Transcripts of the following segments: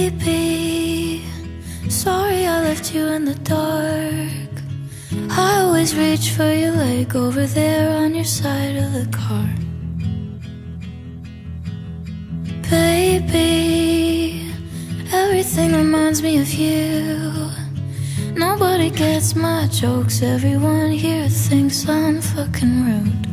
Baby, sorry I left you in the dark. I always reach for your leg over there on your side of the car. Baby, everything reminds me of you. Nobody gets my jokes, everyone here thinks I'm fucking rude.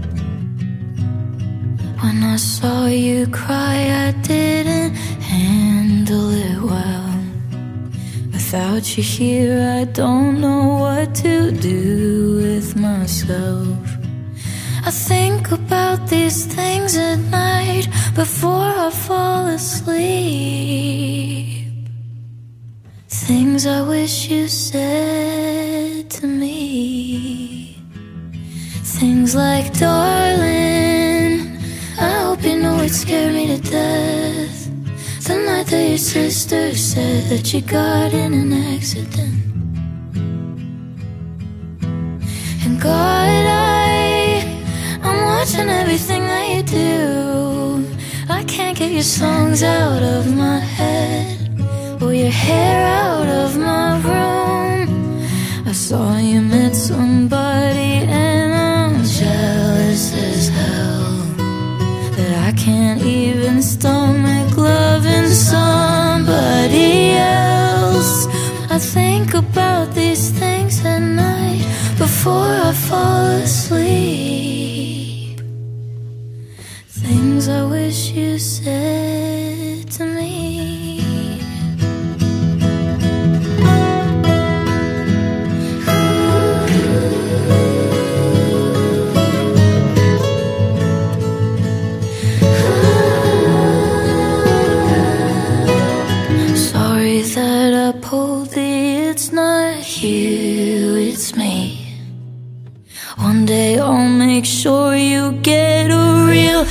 When I saw you cry, I didn't handle it well. Without you here, I don't know what to do with myself. I think about these things at night before I fall asleep. Things I wish you said to me. Things like, darling, I hope you know it scared me to death the night that your sister said that you got in an accident. And God, I'm watching everything that you do. I can't get your songs out of my head or your hair out of my room. I saw you met somebody and I'm jealous as hell that I can't even stomach loving somebody else. I think about these things at night before I fall asleep. Things I wish you said to me. That I pulled the it's not you, it's me. One day I'll make sure you get a real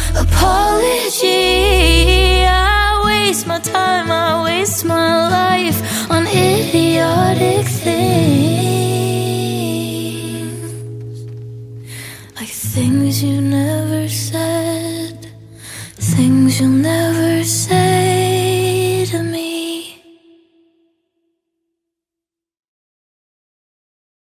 apology. I waste my time, I waste my life on idiotic things, like things you never said, things you'll never